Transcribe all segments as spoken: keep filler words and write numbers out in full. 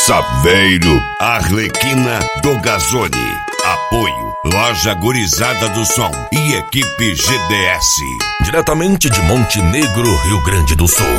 Saveiro, Arlequina do Gazone. Apoio, Loja Gurizada do Som e Equipe G D S. Diretamente de Montenegro, Rio Grande do Sul.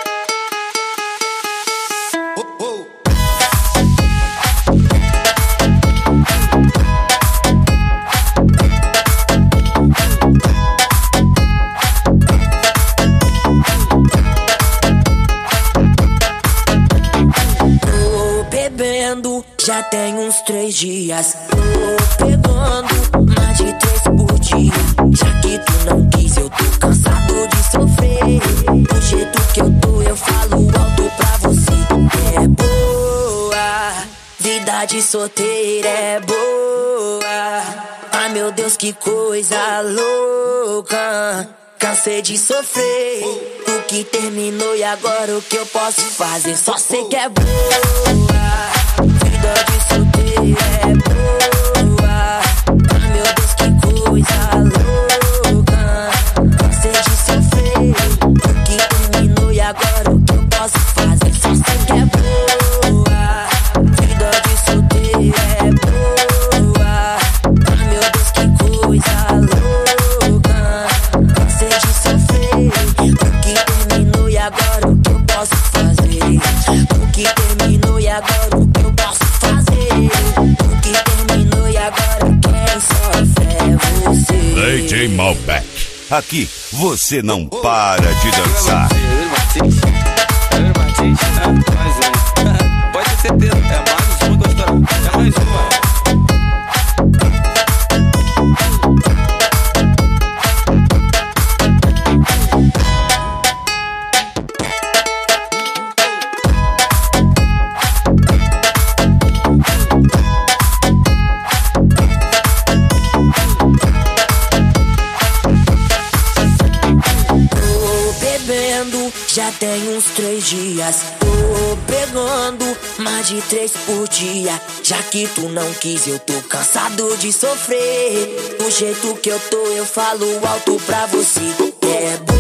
Já tem uns três dias, tô pegando mais de três por dia. Já que tu não quis, eu tô cansado de sofrer. Do jeito que eu tô, eu falo alto pra você. É boa, vida de solteira é boa. Ai meu Deus, que coisa louca. Cansei de sofrer, tu que terminou e agora o que eu posso fazer? Só sei que é boa. Vida de solteira é boa. Ai meu Deus, que coisa louca. Cansei de sofrer, o que terminou e agora o que eu posso fazer? Só sei que é boa. Vida de solteira é boa. Ai meu Deus, que coisa louca. Cansei de sofrer, o que terminou e agora o que eu posso fazer? O que terminou e agora o que eu posso fazer? O que terminou e agora quem sofre é você. D J Malbec, aqui você não para de dançar. Pode ter certeza, é mais um, gostou? É mais uma. Já tem uns três dias, tô pegando mais de três por dia. Já que tu não quis, eu tô cansado de sofrer. Do jeito que eu tô, eu falo alto pra você. É bom.